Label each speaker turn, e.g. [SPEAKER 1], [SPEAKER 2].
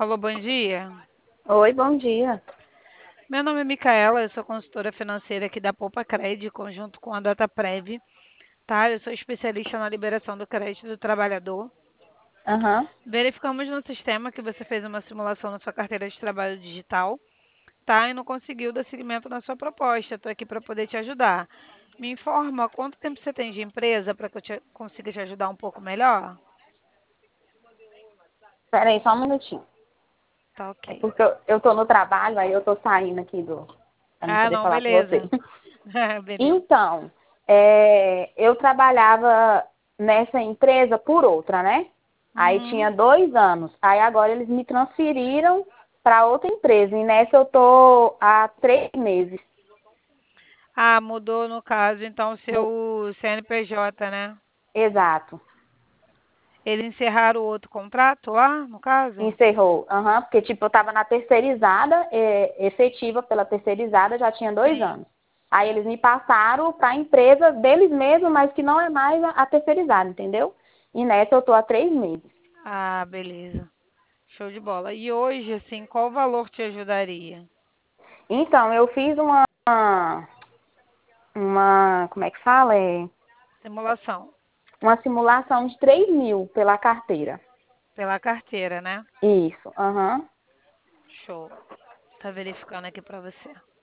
[SPEAKER 1] Alô, bom dia.
[SPEAKER 2] Oi, bom dia.
[SPEAKER 1] Meu nome é Micaela, eu sou consultora financeira aqui da Poupa Cred, conjunto com a Dataprev, tá? Eu sou especialista na liberação do crédito do trabalhador.
[SPEAKER 2] Aham.
[SPEAKER 1] Verificamos no sistema que você fez uma simulação na sua carteira de trabalho digital, tá? E não conseguiu dar seguimento na sua proposta. Estou aqui para poder te ajudar. Me informa quanto tempo você tem de empresa para que eu consiga te ajudar um pouco melhor?
[SPEAKER 2] Peraí, só um minutinho.
[SPEAKER 1] Tá
[SPEAKER 2] É
[SPEAKER 1] ok.
[SPEAKER 2] porque eu tô no trabalho, aí eu tô saindo aqui pra não
[SPEAKER 1] Ah,
[SPEAKER 2] poder
[SPEAKER 1] não,
[SPEAKER 2] falar com você.
[SPEAKER 1] beleza. Beleza.
[SPEAKER 2] Então, eu trabalhava nessa empresa por outra, né? Aí
[SPEAKER 1] Uhum.
[SPEAKER 2] tinha 2 anos. Aí agora eles me transferiram para outra empresa. E nessa eu tô há 3 meses.
[SPEAKER 1] Ah, mudou no caso, então, o
[SPEAKER 2] Mu-
[SPEAKER 1] seu CNPJ, né?
[SPEAKER 2] Exato.
[SPEAKER 1] Eles encerraram o outro contrato lá, no caso?
[SPEAKER 2] Encerrou. Aham, porque, tipo, eu estava na terceirizada, efetiva pela terceirizada, já tinha dois
[SPEAKER 1] Sim.
[SPEAKER 2] anos. Aí eles me passaram para a empresa deles mesmos, mas que não é mais a terceirizada, entendeu? E nessa eu tô há 3 meses.
[SPEAKER 1] Ah, beleza. Show de bola. E hoje, assim, qual valor te ajudaria?
[SPEAKER 2] Então, eu fiz como é que fala?
[SPEAKER 1] Simulação.
[SPEAKER 2] Uma simulação de 3 mil pela carteira.
[SPEAKER 1] Pela carteira, né?
[SPEAKER 2] Isso, aham.
[SPEAKER 1] Show. Tá verificando aqui pra você.